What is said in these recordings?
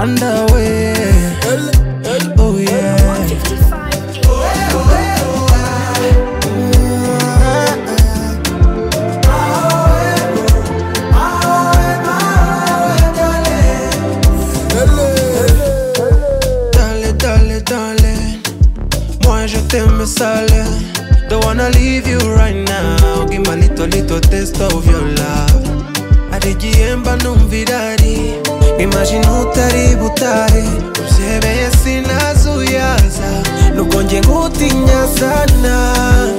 underway. Oh yeah. Darling, moi je t'aime sale. Don't wanna leave you right now. Give me a little taste of your love. Adigiemba numvidari. Imagine utari butare. Usebeye sinazuyaza. Nukonje ngutinya sana.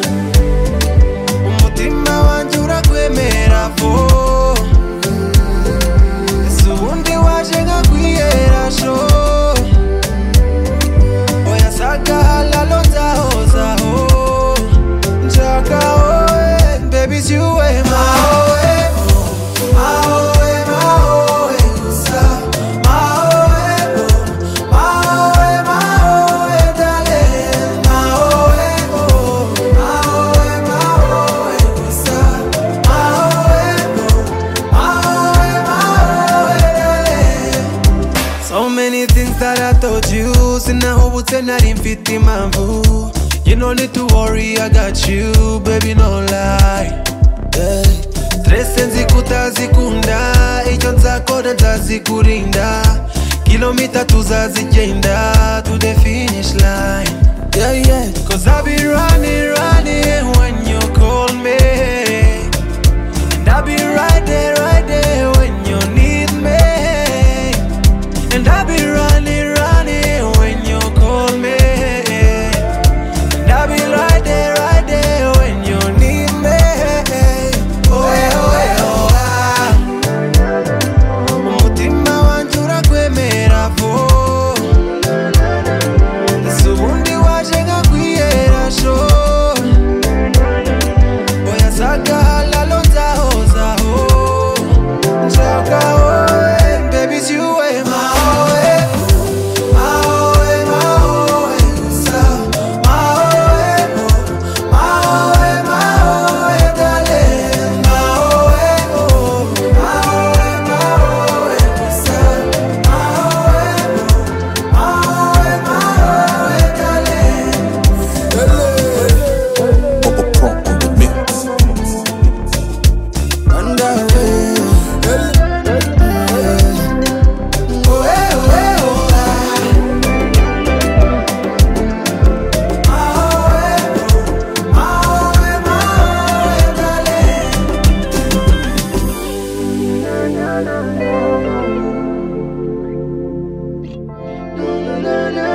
Umutima wanje urakwemera vo. Esubundi waje ngakwiyera sho. Saga lonza hoza ho. Chaka oe, baby's you way my oe. My oe, my oe, kusa. My oe, my oe, my oe, darling. My oe, my oe, my oe, kusa. My oe, my oe, darling. So many things that I told you. Sina hobu tena rimfiti mambu. You no need to worry, I got you, baby, no lie. Stress nzikuta zikunda. Icho nzakona nzazikurinda. Kilomita tuzazijenda to the finish line. Yeah, yeah. Cause I be running when you call me. And I be right there when you need me. And I be running when you call me. And I be right there when you need me. Oh yeah, oh yeah, oh ah. Umutima wanje urakwemera vo. Esubundi waje ngakwiyera sho. Oya saga lonza hoza ho. Chaka oe, baby's you way my oe. Na na